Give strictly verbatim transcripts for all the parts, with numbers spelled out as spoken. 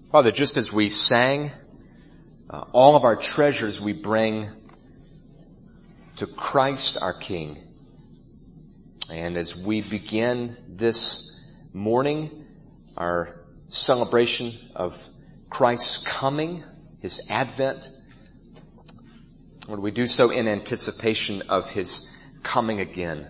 Father, just as we sang, uh, all of our treasures we bring to Christ our King. And as we begin this morning, our celebration of Christ's coming, His advent, Lord, we do so in anticipation of His coming again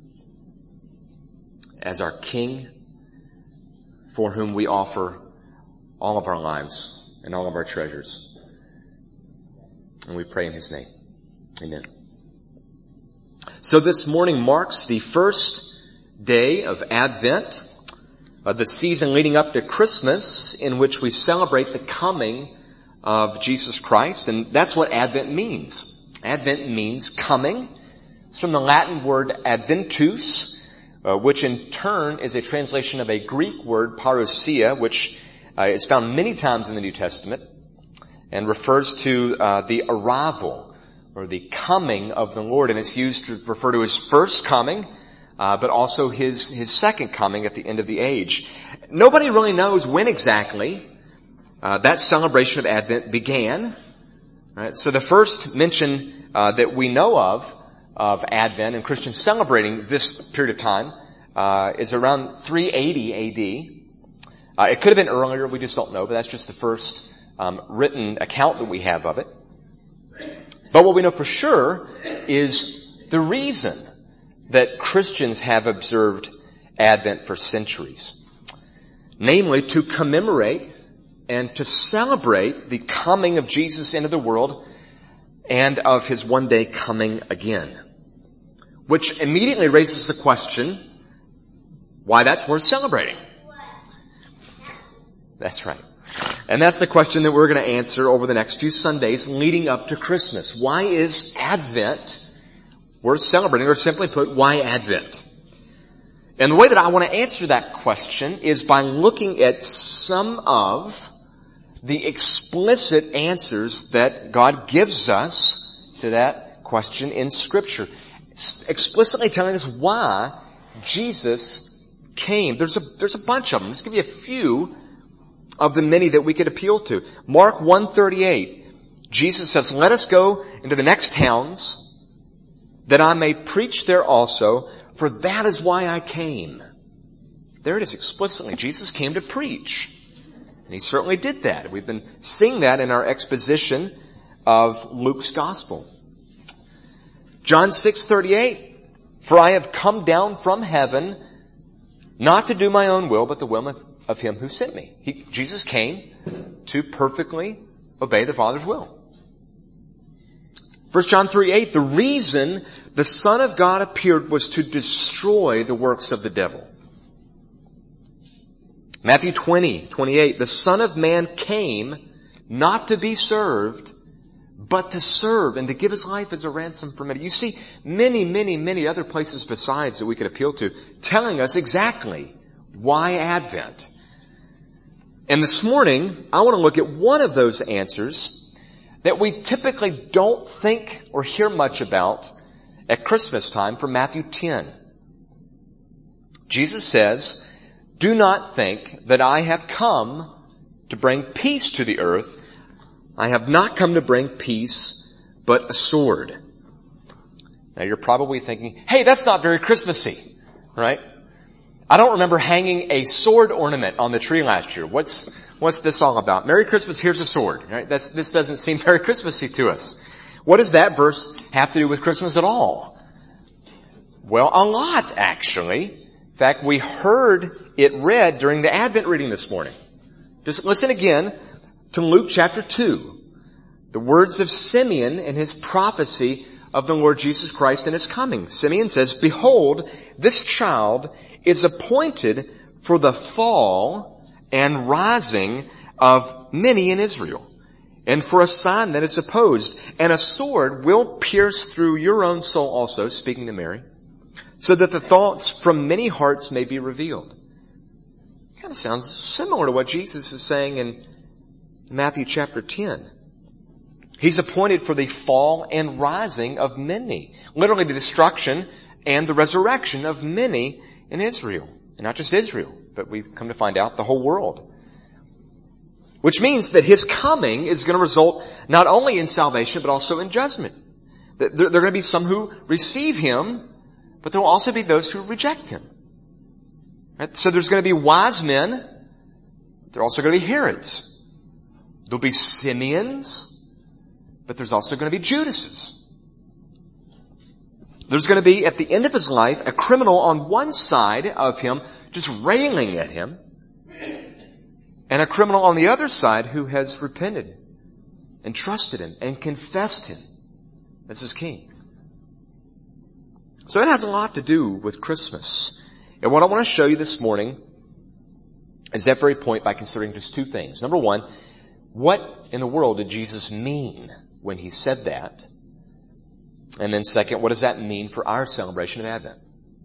as our King, for whom we offer all of our lives and all of our treasures. And we pray in His name. Amen. So this morning marks the first day of Advent, uh, the season leading up to Christmas, in which we celebrate the coming of Jesus Christ. And that's what Advent means. Advent means coming. It's from the Latin word adventus, uh, which in turn is a translation of a Greek word, parousia, which uh, is found many times in the New Testament and refers to uh, the arrival or the coming of the Lord. And it's used to refer to His first coming, uh, but also His, His second coming at the end of the age. Nobody really knows when exactly uh, that celebration of Advent began. Right? So the first mention uh, that we know of of Advent and Christians celebrating this period of time uh, is around three eighty A D. Uh, it could have been earlier, we just don't know, but that's just the first um, written account that we have of it. But what we know for sure is the reason that Christians have observed Advent for centuries. Namely, to commemorate and to celebrate the coming of Jesus into the world and of His one day coming again. Which immediately raises the question, why that's worth celebrating? That's right. And that's the question that we're going to answer over the next few Sundays leading up to Christmas. Why is Advent worth celebrating? Or simply put, why Advent? And the way that I want to answer that question is by looking at some of the explicit answers that God gives us to that question in Scripture. Explicitly telling us why Jesus came. There's a, there's a bunch of them. Let's give you a few of the many that we could appeal to. Mark one thirty-eight, Jesus says, "Let us go into the next towns, that I may preach there also, for that is why I came." There it is explicitly. Jesus came to preach. And He certainly did that. We've been seeing that in our exposition of Luke's Gospel. John six thirty-eight, "For I have come down from heaven, not to do my own will, but the will of of Him who sent me." He, Jesus came to perfectly obey the Father's will. First John three eight, "The reason the Son of God appeared was to destroy the works of the devil." Matthew twenty twenty-eight, "The Son of Man came not to be served, but to serve and to give His life as a ransom for many." You see many, many, many other places besides that we could appeal to telling us exactly why Advent. And this morning, I want to look at one of those answers that we typically don't think or hear much about at Christmas time from Matthew ten. Jesus says, "Do not think that I have come to bring peace to the earth. I have not come to bring peace, but a sword." Now you're probably thinking, hey, that's not very Christmassy, right? I don't remember hanging a sword ornament on the tree last year. What's, what's this all about? Merry Christmas, here's a sword, right? That's, this doesn't seem very Christmassy to us. What does that verse have to do with Christmas at all? Well, a lot, actually. In fact, we heard it read during the Advent reading this morning. Just listen again to Luke chapter two. The words of Simeon and his prophecy of the Lord Jesus Christ and His coming. Simeon says, "Behold, this child is appointed for the fall and rising of many in Israel, and for a sign that is opposed, and a sword will pierce through your own soul also," speaking to Mary, "so that the thoughts from many hearts may be revealed." Kind of sounds similar to what Jesus is saying in Matthew chapter ten. He's appointed for the fall and rising of many. Literally the destruction and the resurrection of many in Israel. And not just Israel, but we've come to find out the whole world. Which means that his coming is going to result not only in salvation, but also in judgment. There, there are going to be some who receive him, but there will also be those who reject him. Right? So there's going to be wise men. There are also going to be Herods. There'll be Simeons, but there's also going to be Judases. There's going to be, at the end of his life, a criminal on one side of him just railing at him, and a criminal on the other side who has repented and trusted him and confessed him as his king. So it has a lot to do with Christmas. And what I want to show you this morning is that very point by considering just two things. Number one, what in the world did Jesus mean when he said that? And then second, what does that mean for our celebration of Advent?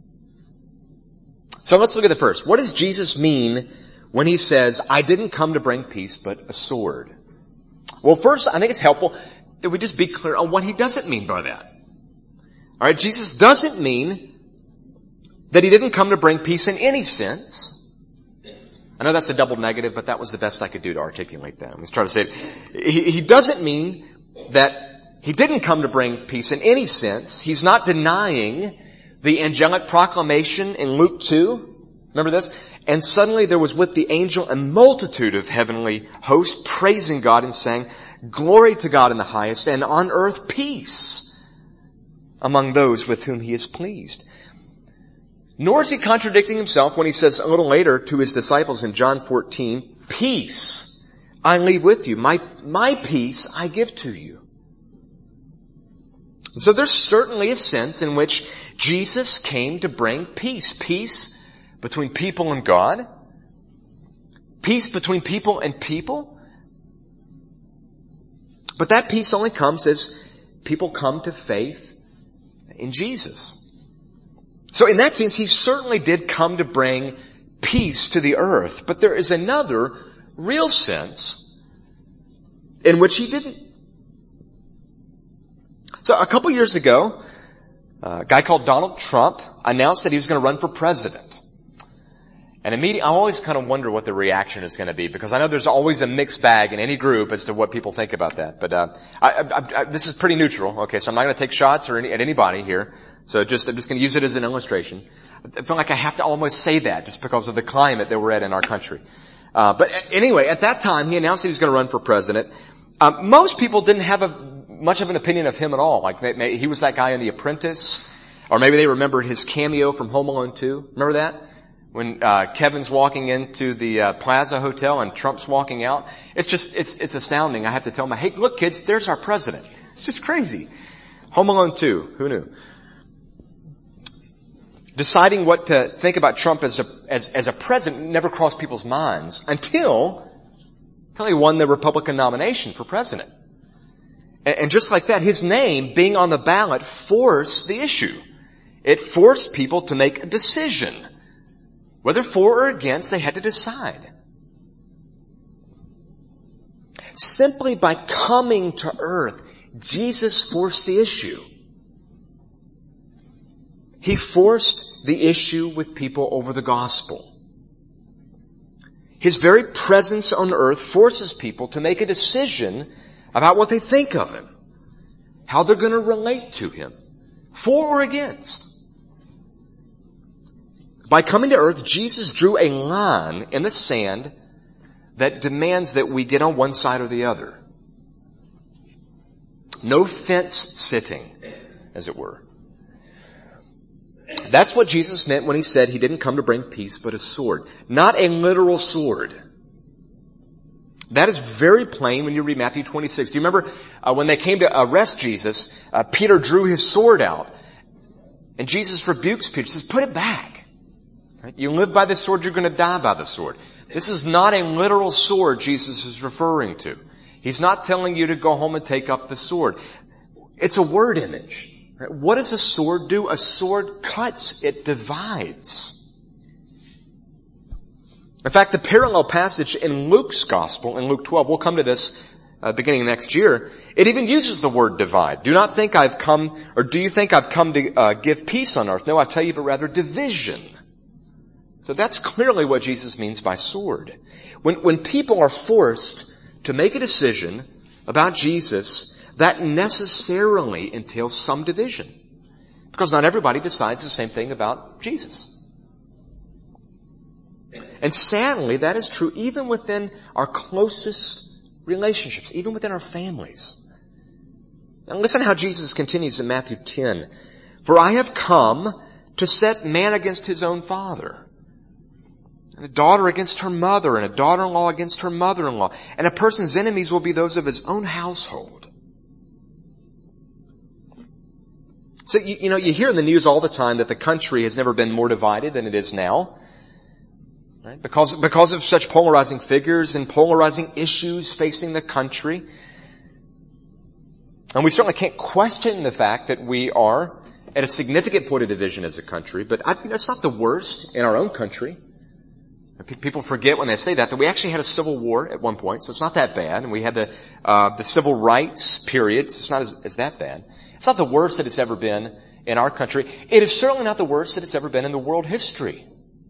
So let's look at the first. What does Jesus mean when he says, I didn't come to bring peace, but a sword? Well, first, I think it's helpful that we just be clear on what he doesn't mean by that. All right, Jesus doesn't mean that he didn't come to bring peace in any sense. I know that's a double negative, but that was the best I could do to articulate that. I'm just trying to say it. He, he doesn't mean that he didn't come to bring peace in any sense. He's not denying the angelic proclamation in Luke two. Remember this? And suddenly there was with the angel a multitude of heavenly hosts praising God and saying, glory to God in the highest, and on earth peace among those with whom he is pleased. Nor is he contradicting himself when he says a little later to his disciples in John fourteen, peace I leave with you. My, my peace I give to you. So there's certainly a sense in which Jesus came to bring peace. Peace between people and God. Peace between people and people. But that peace only comes as people come to faith in Jesus. So in that sense, he certainly did come to bring peace to the earth. But there is another real sense in which he didn't. So a couple years ago, a guy called Donald Trump announced that he was going to run for president. And immediately, I always kind of wonder what the reaction is going to be, because I know there's always a mixed bag in any group as to what people think about that. But uh, I, I, I, this is pretty neutral. Okay, so I'm not going to take shots or any, at anybody here. So just I'm just going to use it as an illustration. I feel like I have to almost say that just because of the climate that we're at in our country. Uh, but anyway, at that time, he announced he was going to run for president. Uh, most people didn't have a much of an opinion of him at all. Like they, he was that guy in The Apprentice, or maybe they remembered his cameo from Home Alone two. Remember that? When uh Kevin's walking into the uh, Plaza Hotel and Trump's walking out. It's just, it's it's astounding. I have to tell them, hey, look kids, there's our president. It's just crazy. Home Alone two, who knew? Deciding what to think about Trump as a, as, as a president never crossed people's minds until, until he won the Republican nomination for president. And, and just like that, his name being on the ballot forced the issue. It forced people to make a decision. Whether for or against, they had to decide. Simply by coming to earth, Jesus forced the issue. He forced the issue with people over the gospel. His very presence on earth forces people to make a decision about what they think of him, how they're going to relate to him, for or against. By coming to earth, Jesus drew a line in the sand that demands that we get on one side or the other. No fence sitting, as it were. That's what Jesus meant when he said he didn't come to bring peace, but a sword. Not a literal sword. That is very plain when you read Matthew twenty-six. Do you remember uh, when they came to arrest Jesus, uh, Peter drew his sword out. And Jesus rebukes Peter, says, put it back. Right? You live by the sword, you're going to die by the sword. This is not a literal sword Jesus is referring to. He's not telling you to go home and take up the sword. It's a word image. Right? What does a sword do? A sword cuts, it divides. In fact, the parallel passage in Luke's gospel, in Luke twelve, we'll come to this uh, beginning next year, it even uses the word divide. Do not think I've come, or do you think I've come to uh, give peace on earth? No, I tell you, but rather division. So that's clearly what Jesus means by sword. When, when people are forced to make a decision about Jesus, that necessarily entails some division. Because not everybody decides the same thing about Jesus. And sadly, that is true even within our closest relationships, even within our families. And listen how Jesus continues in Matthew ten. For I have come to set man against his own father, and a daughter against her mother, and a daughter-in-law against her mother-in-law. And a person's enemies will be those of his own household. So, you, you know, you hear in the news all the time that the country has never been more divided than it is now. Right? Because, because of such polarizing figures and polarizing issues facing the country. And we certainly can't question the fact that we are at a significant point of division as a country, but I, you know, it's not the worst in our own country. People forget when they say that, that we actually had a civil war at one point, so it's not that bad. And we had the, uh, the civil rights period, so it's not as, as that bad. It's not the worst that it's ever been in our country. It is certainly not the worst that it's ever been in the world history.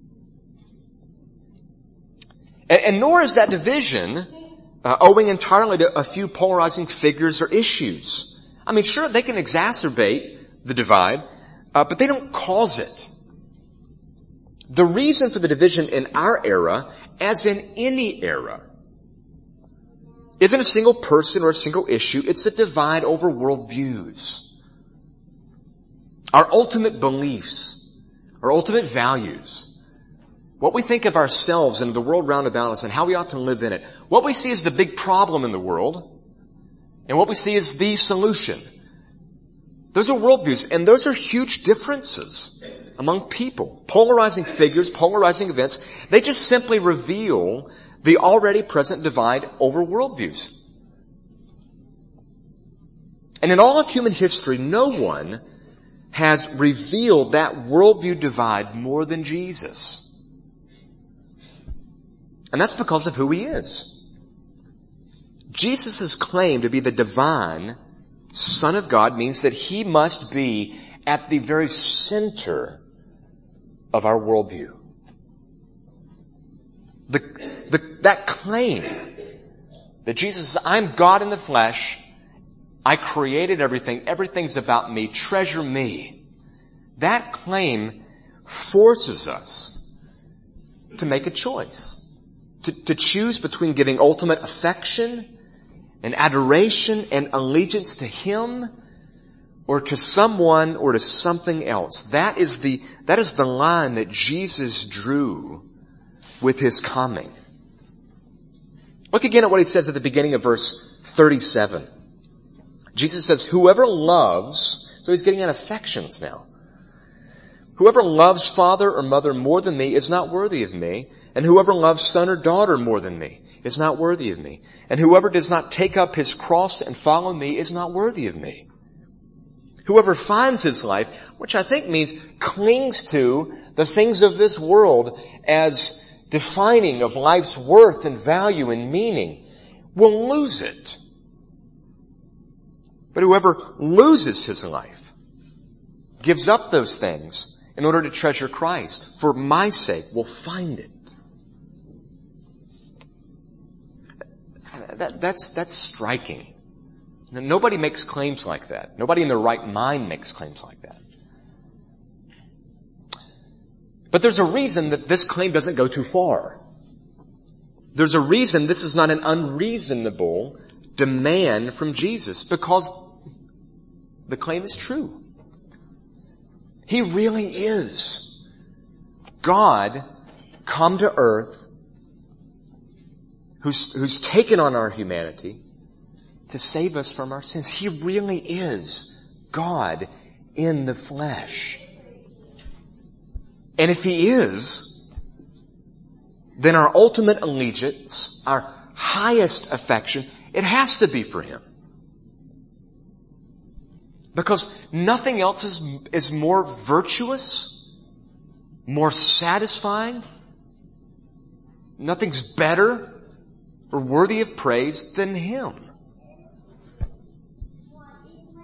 And, and nor is that division uh, owing entirely to a few polarizing figures or issues. I mean, sure, they can exacerbate the divide, uh, but they don't cause it. The reason for the division in our era, as in any era, isn't a single person or a single issue. It's a divide over worldviews. Our ultimate beliefs, our ultimate values, what we think of ourselves and the world round about us and how we ought to live in it. What we see as the big problem in the world, and what we see as the solution. Those are worldviews, and those are huge differences among people. Polarizing figures, polarizing events, they just simply reveal the already present divide over worldviews. And in all of human history, no one has revealed that worldview divide more than Jesus. And that's because of who he is. Jesus' claim to be the divine Son of God means that he must be at the very center of our worldview. The, the, that claim that Jesus says, I'm God in the flesh, I created everything, everything's about me, treasure me. That claim forces us to make a choice. To, to choose between giving ultimate affection and adoration and allegiance to him or to someone or to something else. That is the, that is the line that Jesus drew with his coming. Look again at what he says at the beginning of verse thirty-seven. Jesus says, whoever loves, so he's getting at affections now. Whoever loves father or mother more than me is not worthy of me, and whoever loves son or daughter more than me is not worthy of me. And whoever does not take up his cross and follow me is not worthy of me. Whoever finds his life, which I think means clings to the things of this world as defining of life's worth and value and meaning, will lose it. But whoever loses his life, gives up those things in order to treasure Christ, for my sake, will find it. That, that's, that's striking. Nobody makes claims like that. Nobody in their right mind makes claims like that. But there's a reason that this claim doesn't go too far. There's a reason this is not an unreasonable demand from Jesus, because the claim is true. He really is God come to earth, who's, who's taken on our humanity to save us from our sins. He really is God in the flesh. And if he is, then our ultimate allegiance, our highest affection, it has to be for him. Because nothing else is, is more virtuous, more satisfying, nothing's better or worthy of praise than him.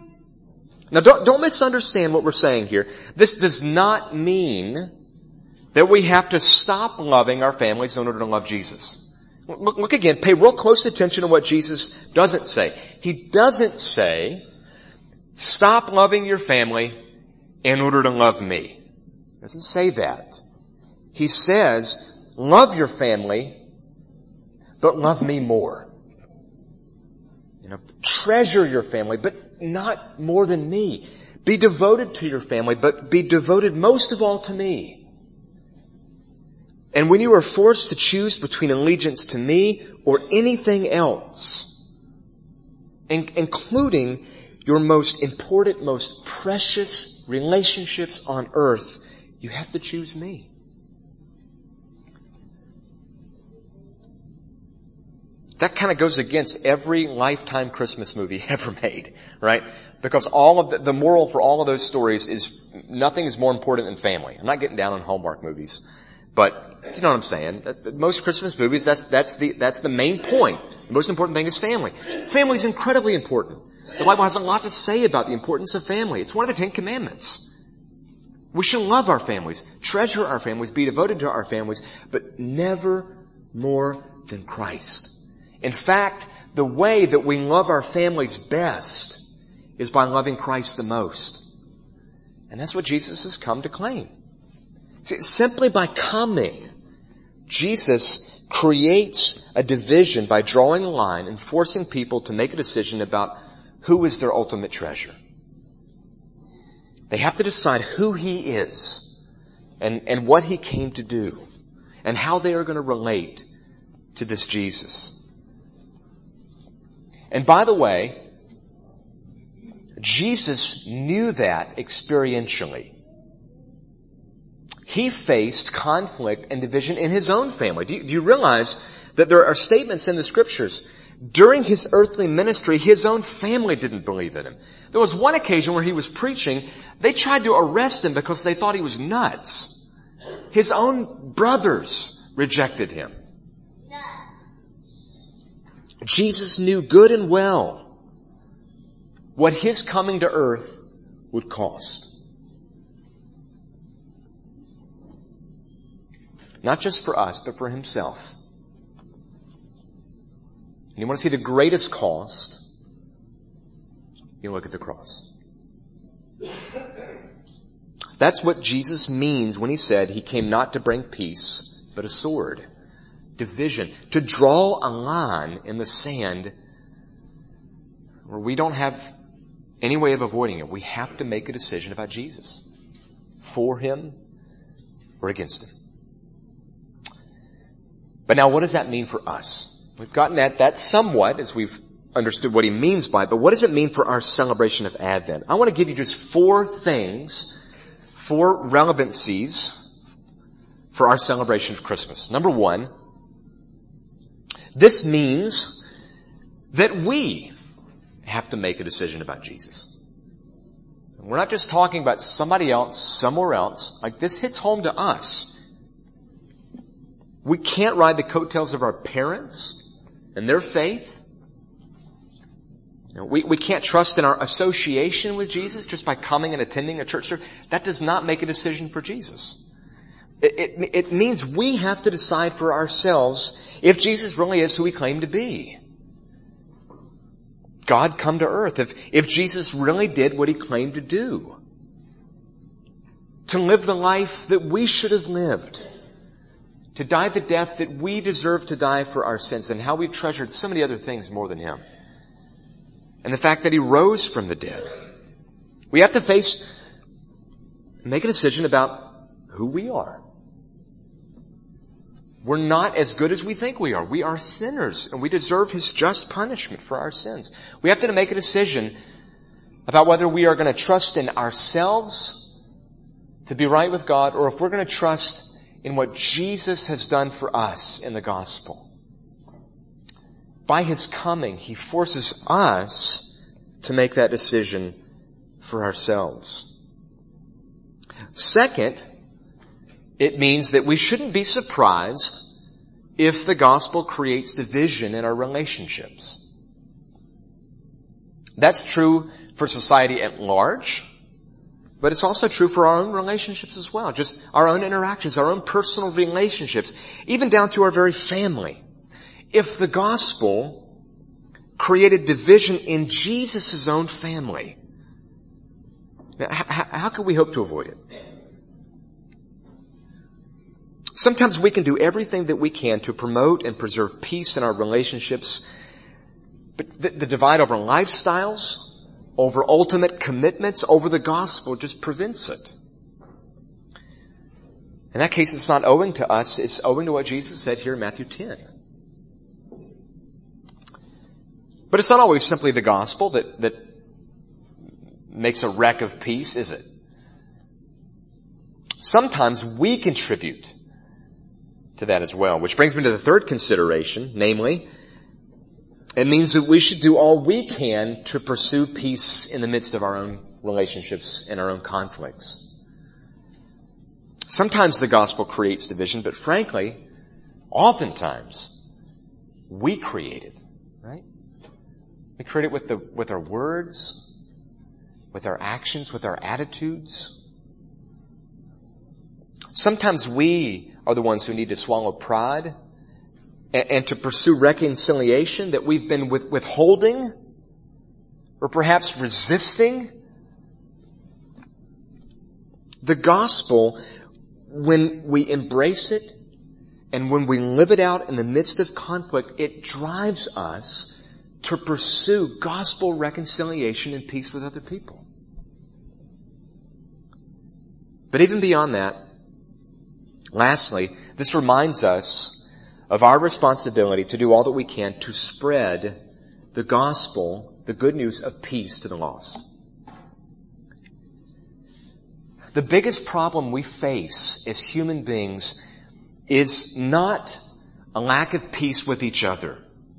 Now don't, don't misunderstand what we're saying here. This does not mean that we have to stop loving our families in order to love Jesus. Look, look again, pay real close attention to what Jesus doesn't say. He doesn't say, stop loving your family in order to love me. He doesn't say that. He says, love your family, but love me more. You know, treasure your family, but not more than me. Be devoted to your family, but be devoted most of all to me. And when you are forced to choose between allegiance to me or anything else, in- including your most important, most precious relationships on earth, you have to choose me. That kind of goes against every Lifetime Christmas movie ever made, right? Because all of the, the moral for all of those stories is nothing is more important than family. I'm not getting down on Hallmark movies, but you know what I'm saying. Most Christmas movies, that's that's the that's the main point. The most important thing is family. Family is incredibly important. The Bible has a lot to say about the importance of family. It's one of the Ten Commandments. We should love our families, treasure our families, be devoted to our families, but never more than Christ. In fact, the way that we love our families best is by loving Christ the most. And that's what Jesus has come to claim. See, simply by coming, Jesus creates a division by drawing a line and forcing people to make a decision about who is their ultimate treasure. They have to decide who He is and, and what He came to do and how they are going to relate to this Jesus. And by the way, Jesus knew that experientially. He faced conflict and division in His own family. Do you, do you realize that there are statements in the Scriptures during His earthly ministry, His own family didn't believe in Him. There was one occasion where He was preaching, they tried to arrest Him because they thought He was nuts. His own brothers rejected Him. Jesus knew good and well what His coming to earth would cost. Not just for us, but for Himself. And you want to see the greatest cost? You look at the cross. That's what Jesus means when He said He came not to bring peace, but a sword. Division. To draw a line in the sand where we don't have any way of avoiding it. We have to make a decision about Jesus. For Him or against Him. But now what does that mean for us? We've gotten at that somewhat as we've understood what He means by it, but what does it mean for our celebration of Advent? I want to give you just four things, four relevancies for our celebration of Christmas. Number one, this means that we have to make a decision about Jesus. We're not just talking about somebody else, somewhere else. Like, this hits home to us. We can't ride the coattails of our parents and their faith. You know, we, we can't trust in our association with Jesus just by coming and attending a church service. That does not make a decision for Jesus. It, it, it means we have to decide for ourselves if Jesus really is who He claimed to be. God come to earth. If, if Jesus really did what He claimed to do. To live the life that we should have lived. To die the death that we deserve to die for our sins, and how we've treasured so many other things more than Him. And the fact that He rose from the dead. We have to face, make a decision about who we are. We're not as good as we think we are. We are sinners, and we deserve His just punishment for our sins. We have to make a decision about whether we are going to trust in ourselves to be right with God, or if we're going to trust in what Jesus has done for us in the gospel. By His coming, He forces us to make that decision for ourselves. Second, it means that we shouldn't be surprised if the gospel creates division in our relationships. That's true for society at large, But it's also true for our own relationships as well. Just our own interactions, our own personal relationships, even down to our very family. If the gospel created division in Jesus' own family, how, how can we hope to avoid it? Sometimes we can do everything that we can to promote and preserve peace in our relationships, but the, the divide over lifestyles, over ultimate commitments, over the gospel just prevents it. In that case, it's not owing to us, it's owing to what Jesus said here in Matthew ten. But it's not always simply the gospel that, that makes a wreck of peace, is it? Sometimes we contribute to that as well, which brings me to the third consideration, namely, it means that we should do all we can to pursue peace in the midst of our own relationships and our own conflicts. Sometimes the gospel creates division, but frankly, oftentimes, we create it, right? We create it with the, with our words, with our actions, with our attitudes. Sometimes we are the ones who need to swallow pride and, and to pursue reconciliation that we've been with, withholding or perhaps resisting. The gospel, when we embrace it and when we live it out in the midst of conflict, it drives us to pursue gospel reconciliation and peace with other people. But even beyond that, lastly, this reminds us of our responsibility to do all that we can to spread the gospel, the good news of peace to the lost. The biggest problem we face as human beings is not a lack of peace with each other.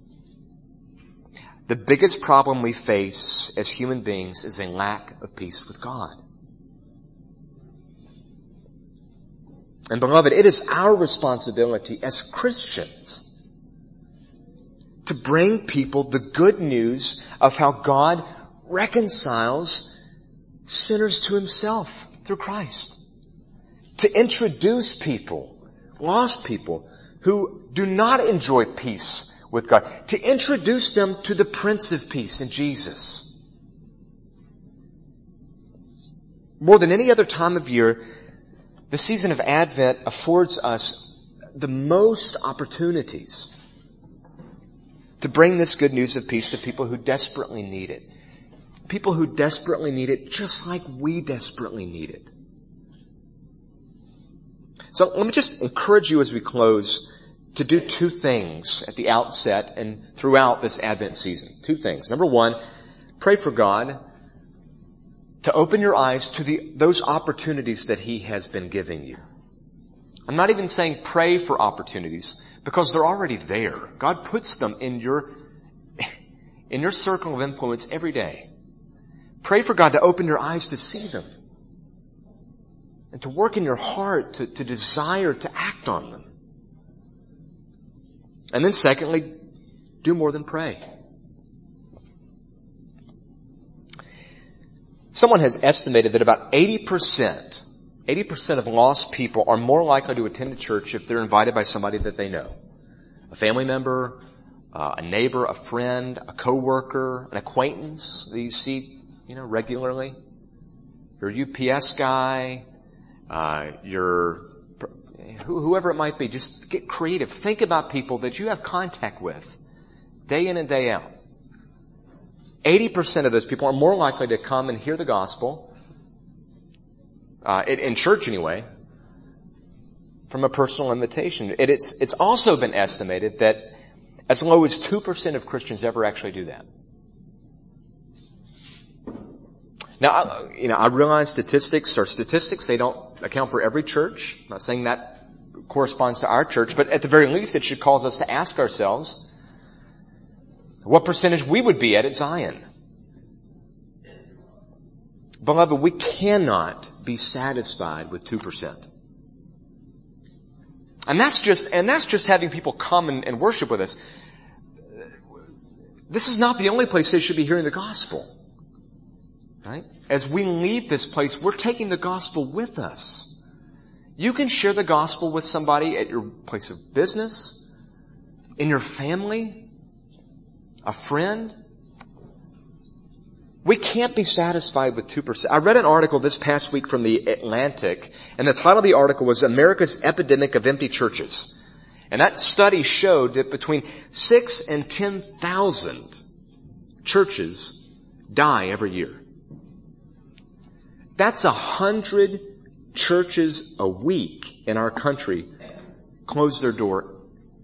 The biggest problem we face as human beings is a lack of peace with God. And beloved, it is our responsibility as Christians to bring people the good news of how God reconciles sinners to himself through Christ. To introduce people, lost people, who do not enjoy peace with God, to introduce them to the Prince of Peace in Jesus. More than any other time of year, the season of Advent affords us the most opportunities to bring this good news of peace to people who desperately need it. People who desperately need it just like we desperately need it. So let me just encourage you as we close to do two things at the outset and throughout this Advent season. Two things. Number one, pray for God to open your eyes to the, those opportunities that He has been giving you. I'm not even saying pray for opportunities because they're already there. God puts them in your, in your circle of influence every day. Pray for God to open your eyes to see them and to work in your heart to, to desire to act on them. And then secondly, do more than pray. Someone has estimated that about eighty percent, eighty percent of lost people are more likely to attend a church if they're invited by somebody that they know. A family member, uh, a neighbor, a friend, a coworker, an acquaintance that you see, you know, regularly. Your U P S guy, uh, your whoever it might be, just get creative. Think about people that you have contact with day in and day out. eighty percent of those people are more likely to come and hear the gospel, uh, in, in church anyway, from a personal invitation. It, it's, it's also been estimated that as low as two percent of Christians ever actually do that. Now, I, you know, I realize statistics are statistics. They don't account for every church. I'm not saying that corresponds to our church, but at the very least it should cause us to ask ourselves what percentage we would be at at Zion. Beloved, we cannot be satisfied with two percent. And that's just, and that's just having people come and, and worship with us. This is not the only place they should be hearing the gospel. Right? As we leave this place, we're taking the gospel with us. You can share the gospel with somebody at your place of business, in your family, a friend. We can't be satisfied with two percent. I read an article this past week from the Atlantic, and the title of the article was America's Epidemic of Empty Churches. And that study showed that between six and ten thousand churches die every year. That's a hundred churches a week in our country close their door.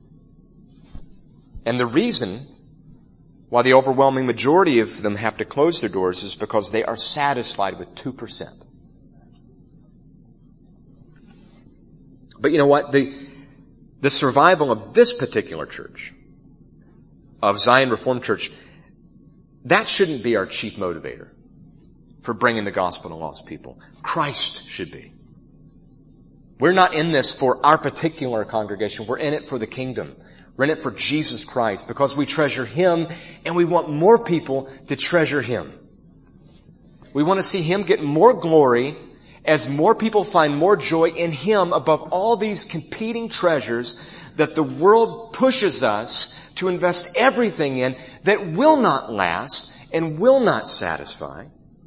And the reason why the overwhelming majority of them have to close their doors is because they are satisfied with two percent. But you know what? The, the survival of this particular church, of Zion Reformed Church, that shouldn't be our chief motivator for bringing the gospel to lost people. Christ should be. We're not in this for our particular congregation. We're in it for the kingdom. We're in it for Jesus Christ because we treasure Him and we want more people to treasure Him. We want to see Him get more glory as more people find more joy in Him above all these competing treasures that the world pushes us to invest everything in that will not last and will not satisfy.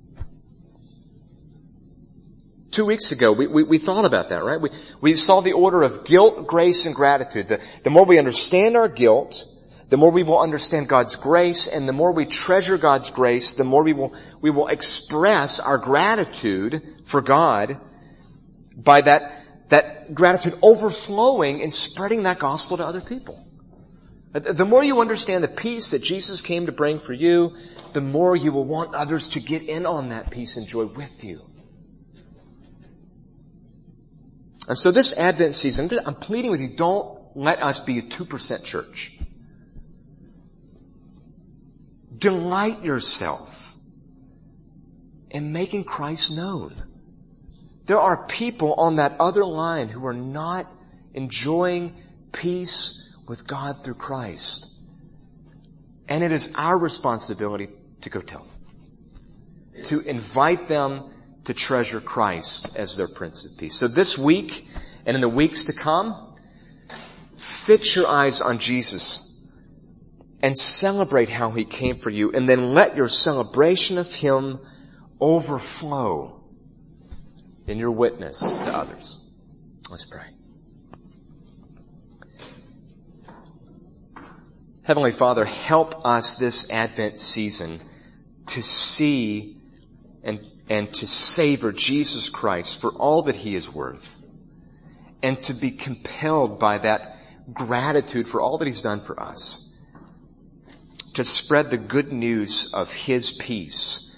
Two weeks ago, we, we, we thought about that, right? We, we saw the order of guilt, grace, and gratitude. The, the more we understand our guilt, the more we will understand God's grace, and the more we treasure God's grace, the more we will, we will express our gratitude for God by that, that gratitude overflowing and spreading that gospel to other people. The more you understand the peace that Jesus came to bring for you, the more you will want others to get in on that peace and joy with you. And so this Advent season, I'm pleading with you, don't let us be a two percent church. Delight yourself in making Christ known. There are people on that other line who are not enjoying peace with God through Christ. And it is our responsibility to go tell them. To invite them to treasure Christ as their Prince of Peace. So this week and in the weeks to come, fix your eyes on Jesus and celebrate how He came for you, and then let your celebration of Him overflow in your witness to others. Let's pray. Heavenly Father, help us this Advent season to see and and to savor Jesus Christ for all that He is worth, and to be compelled by that gratitude for all that He's done for us, to spread the good news of His peace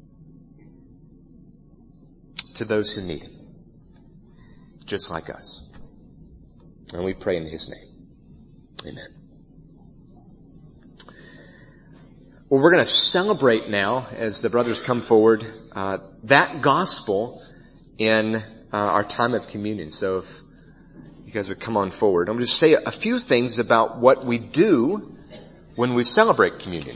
to those who need Him, just like us. And we pray in His name. Amen. Well, we're going to celebrate now, as the brothers come forward, uh, that gospel in uh, our time of communion. So if you guys would come on forward. I'm going to say a few things about what we do when we celebrate communion.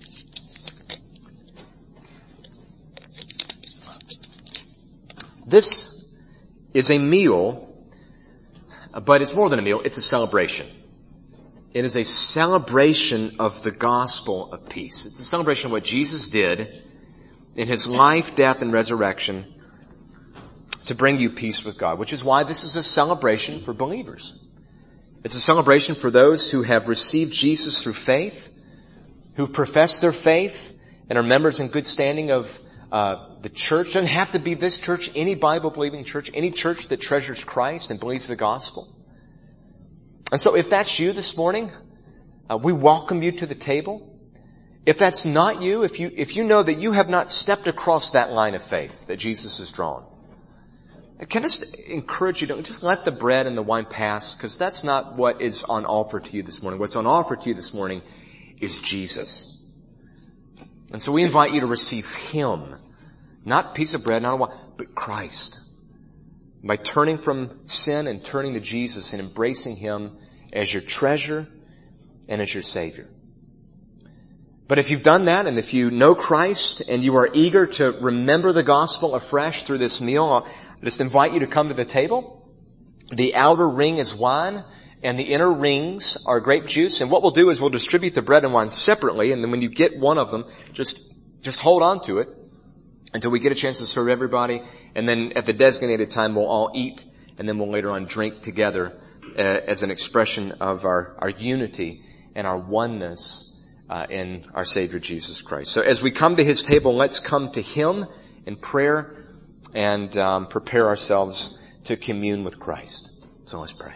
This is a meal, but it's more than a meal, it's a celebration. It is a celebration of the gospel of peace. It's a celebration of what Jesus did in His life, death, and resurrection to bring you peace with God, which is why this is a celebration for believers. It's a celebration for those who have received Jesus through faith, who've professed their faith, and are members in good standing of uh the church. It doesn't have to be this church, any Bible-believing church, any church that treasures Christ and believes the gospel. And so if that's you this morning, uh, we welcome you to the table. If that's not you, if you, if you know that you have not stepped across that line of faith that Jesus has drawn, can I just encourage you to just let the bread and the wine pass, because that's not what is on offer to you this morning. What's on offer to you this morning is Jesus. And so we invite you to receive Him, not a piece of bread, not a wine, but Christ. By turning from sin and turning to Jesus and embracing Him as your treasure and as your Savior. But if you've done that, and if you know Christ, and you are eager to remember the gospel afresh through this meal, I'll just invite you to come to the table. The outer ring is wine, and the inner rings are grape juice. And what we'll do is we'll distribute the bread and wine separately, and then when you get one of them, just, just hold on to it until we get a chance to serve everybody. And then at the designated time, we'll all eat, and then we'll later on drink together uh, as an expression of our, our unity and our oneness Uh, in our Savior Jesus Christ. So as we come to His table, let's come to Him in prayer and um, prepare ourselves to commune with Christ. So let's pray.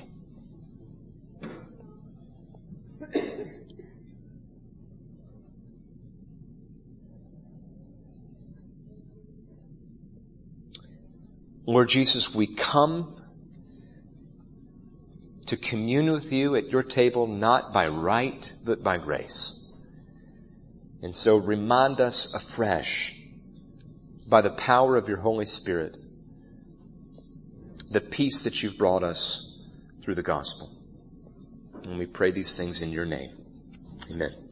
Lord Jesus, we come to commune with You at Your table, not by right, but by grace. And so remind us afresh, by the power of Your Holy Spirit, the peace that You've brought us through the gospel. And we pray these things in Your name. Amen.